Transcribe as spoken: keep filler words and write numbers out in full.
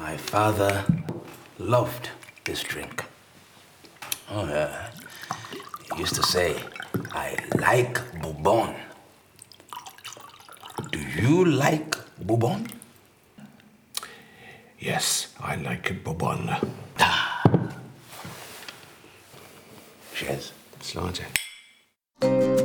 My father loved this drink. Oh, yeah. He used to say, I like Bourbon. Do you like Bourbon? Yes, I like Bourbon. Cheers. Sláinte.